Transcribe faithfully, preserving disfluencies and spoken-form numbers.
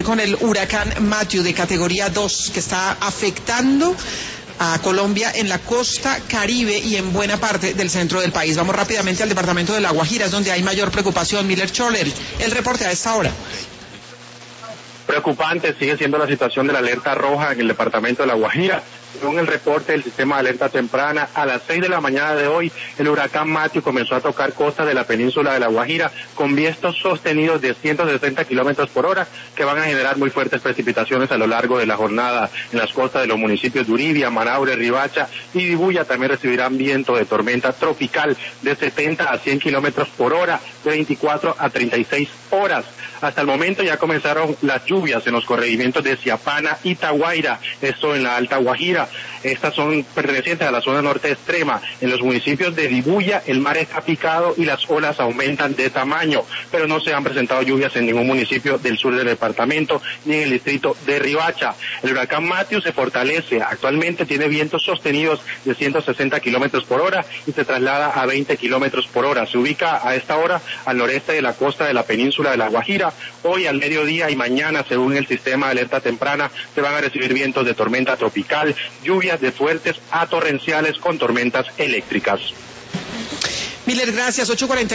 con el huracán Matthew de categoría dos que está afectando a Colombia en la costa Caribe y en buena parte del centro del país. Vamos rápidamente al departamento de La Guajira, es donde hay mayor preocupación. Miller Choler, el reporte a esta hora. Preocupante sigue siendo la situación de la alerta roja en el departamento de La Guajira. Según el reporte del sistema de alerta temprana, a las seis de la mañana de hoy, el huracán Matthew comenzó a tocar costas de la península de La Guajira con vientos sostenidos de ciento sesenta kilómetros por hora que van a generar muy fuertes precipitaciones a lo largo de la jornada en las costas de los municipios de Uribia, Manaure, Ribacha y Dibuya. También recibirán viento de tormenta tropical de setenta a cien kilómetros por hora, de veinticuatro a treinta y seis horas. Hasta el momento ya comenzaron las lluvias en los corregimientos de Ciapana y Taguaira, esto en la Alta Guajira. Estas son pertenecientes a la zona norte extrema. En los municipios de Dibuya el mar está picado y las olas aumentan de tamaño, pero no se han presentado lluvias en ningún municipio del sur del departamento ni en el distrito de Ribacha. El huracán Matthew se fortalece, actualmente tiene vientos sostenidos de ciento sesenta kilómetros por hora y se traslada a veinte kilómetros por hora. Se ubica a esta hora al noreste de la costa de la península de La Guajira. Hoy al mediodía y mañana, según el sistema de alerta temprana, se van a recibir vientos de tormenta tropical, lluvias de fuertes a torrenciales con tormentas eléctricas. Miller, gracias. ocho cuarenta